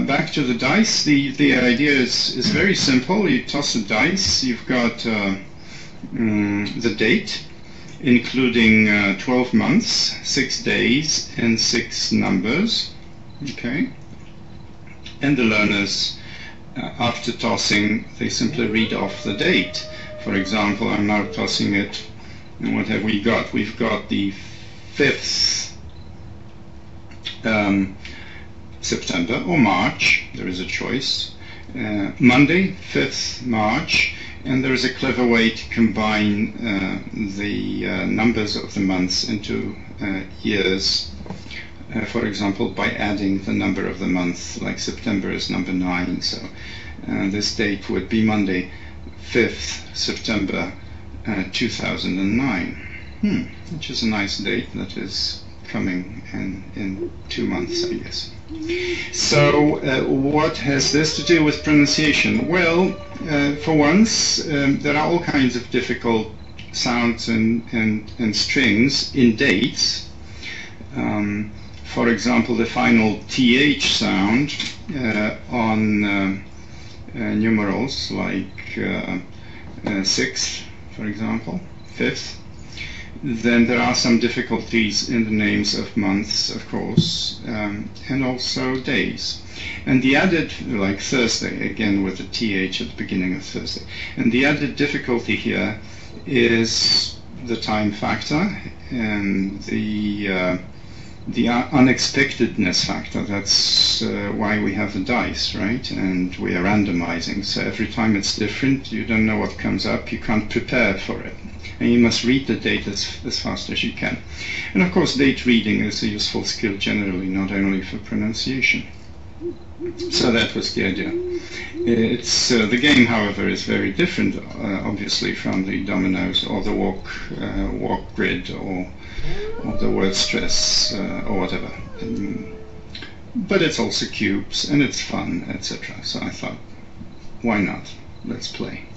back to the dice. The idea is very simple. You toss a dice. You've got the date, including 12 months, 6 days, and 6 numbers. Okay. And the learners, after tossing, they simply read off the date. For example, I'm now tossing it, and what have we got? We've got the 5th September or March, there is a choice. Monday, 5th March, and there is a clever way to combine the numbers of the months into years. For example, by adding the number of the month, like September is number 9, so this date would be Monday, 5th September 2009, which is a nice date that is coming in 2 months, I guess. So what has this to do with pronunciation? Well, for once, there are all kinds of difficult sounds and strings in dates. For example, the final TH sound on numerals like 6th, for example, 5th. Then there are some difficulties in the names of months, of course, and also days. And the added, like Thursday, again with the TH at the beginning of Thursday. And the added difficulty here is the time factor and the unexpectedness factor. That's why we have the dice, right? And we are randomizing. So every time it's different, you don't know what comes up, you can't prepare for it. And you must read the date as fast as you can. And of course, date reading is a useful skill generally, not only for pronunciation. So that was the idea. It's the game, however, is very different, obviously, from the dominoes or the walk grid or the word stress or whatever. But it's also cubes and it's fun, etc. So I thought, why not? Let's play.